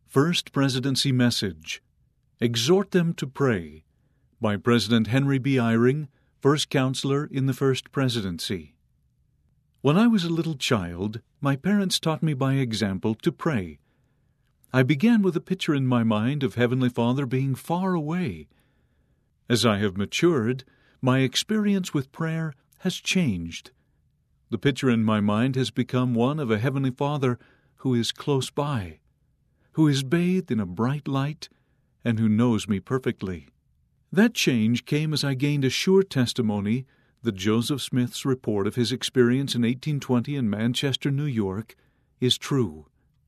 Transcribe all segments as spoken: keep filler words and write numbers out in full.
First Presidency Message, Exhort Them to Pray, by President Henry B. Eyring, First Counselor in the First Presidency. When I was a little child, my parents taught me by example to pray. I began with a picture in my mind of Heavenly Father being far away. As I have matured, my experience with prayer has changed. The picture in my mind has become one of a Heavenly Father who is close by, who is bathed in a bright light, and who knows me perfectly. That change came as I gained a sure testimony that Joseph Smith's report of his experience in eighteen twenty in Manchester, New York, is true.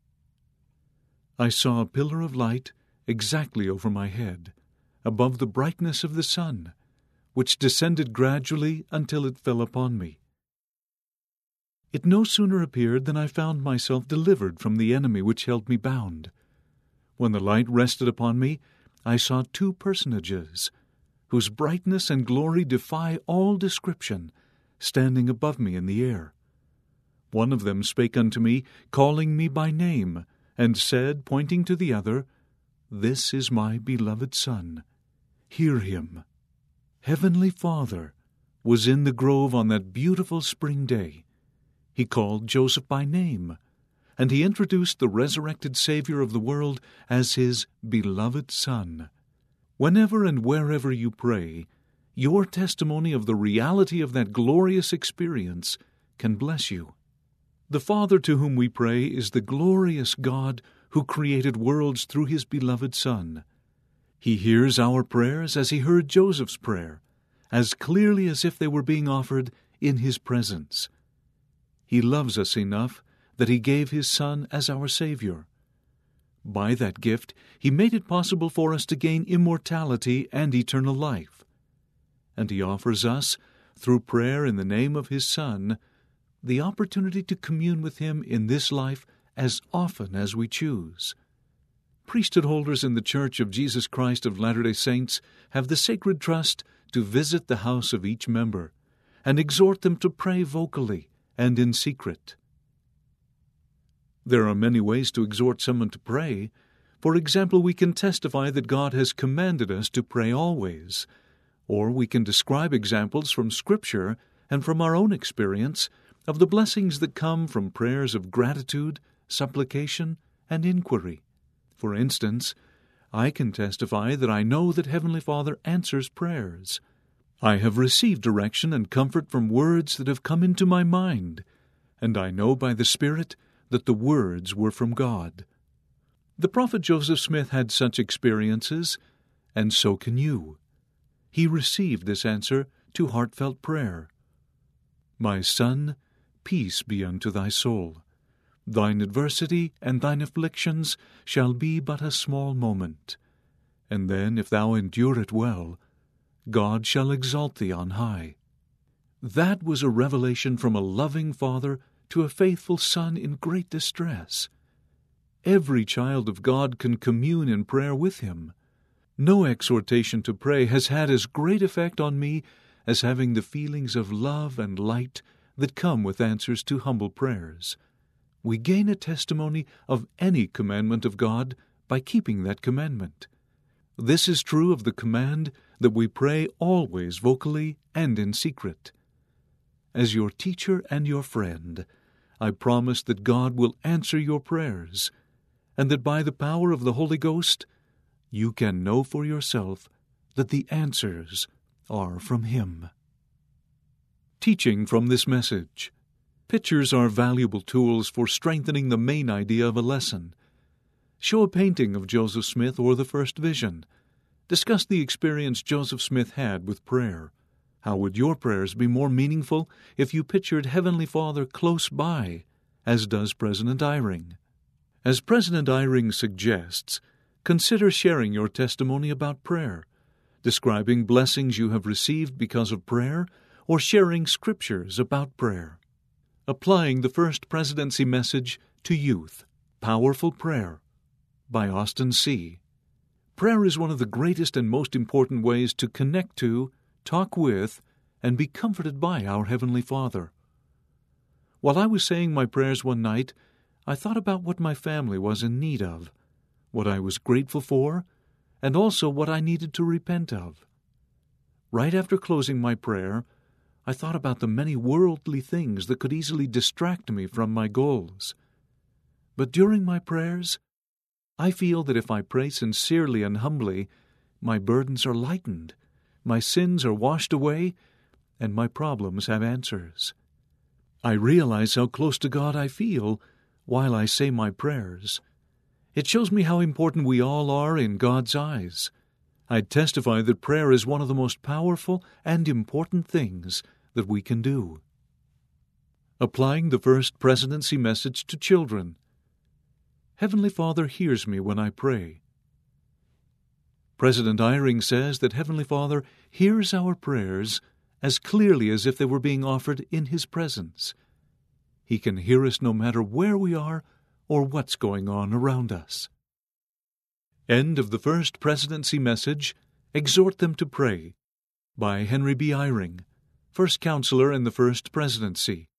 I saw a pillar of light exactly over my head, above the brightness of the sun, which descended gradually until it fell upon me. It no sooner appeared than I found myself delivered from the enemy which held me bound. When the light rested upon me, I saw two personages, whose brightness and glory defy all description, standing above me in the air. One of them spake unto me, calling me by name, and said, pointing to the other, This is my beloved Son. Hear him. Heavenly Father was in the grove on that beautiful spring day. He called Joseph by name, and he introduced the resurrected Savior of the world as his beloved Son. Whenever and wherever you pray, your testimony of the reality of that glorious experience can bless you. The Father to whom we pray is the glorious God who created worlds through his beloved Son. He hears our prayers as he heard Joseph's prayer, as clearly as if they were being offered in his presence. He loves us enough that he gave his Son as our Savior. By that gift, he made it possible for us to gain immortality and eternal life. And he offers us, through prayer in the name of his Son, the opportunity to commune with him in this life as often as we choose. Priesthood holders in the Church of Jesus Christ of Latter-day Saints have the sacred trust to visit the house of each member and exhort them to pray vocally and in secret. There are many ways to exhort someone to pray. For example, we can testify that God has commanded us to pray always, or we can describe examples from Scripture and from our own experience of the blessings that come from prayers of gratitude, supplication, and inquiry. For instance, I can testify that I know that Heavenly Father answers prayers. I have received direction and comfort from words that have come into my mind, and I know by the Spirit that the words were from God. The prophet Joseph Smith had such experiences, and so can you. He received this answer to heartfelt prayer. My son, peace be unto thy soul. Thine adversity and thine afflictions shall be but a small moment. And then, if thou endure it well, God shall exalt thee on high. That was a revelation from a loving father to a faithful son in great distress. Every child of God can commune in prayer with him. No exhortation to pray has had as great effect on me as having the feelings of love and light that come with answers to humble prayers. We gain a testimony of any commandment of God by keeping that commandment. This is true of the command that we pray always vocally and in secret. As your teacher and your friend, I promise that God will answer your prayers, and that by the power of the Holy Ghost, you can know for yourself that the answers are from Him. Teaching from this message. Pictures are valuable tools for strengthening the main idea of a lesson. Show a painting of Joseph Smith or the first vision. Discuss the experience Joseph Smith had with prayer. How would your prayers be more meaningful if you pictured Heavenly Father close by, as does President Eyring? As President Eyring suggests, consider sharing your testimony about prayer, describing blessings you have received because of prayer, or sharing scriptures about prayer. Applying the First Presidency Message to Youth. Powerful Prayer by Austin C. Prayer is one of the greatest and most important ways to connect to, talk with, and be comforted by our Heavenly Father. While I was saying my prayers one night, I thought about what my family was in need of. what I was grateful for, and also what I needed to repent of. Right after closing my prayer, I thought about the many worldly things that could easily distract me from my goals. But during my prayers, I feel that if I pray sincerely and humbly, my burdens are lightened, my sins are washed away, and my problems have answers. I realize how close to God I feel while I say my prayers. It shows me how important we all are in God's eyes. I testify that prayer is one of the most powerful and important things that we can do. Applying the First Presidency message to children. Heavenly Father hears me when I pray. President Eyring says that Heavenly Father hears our prayers as clearly as if they were being offered in His presence. He can hear us no matter where we are or what's going on around us. End of the First Presidency message, Exhort Them to Pray, by Henry B. Eyring, First Counselor in the First Presidency.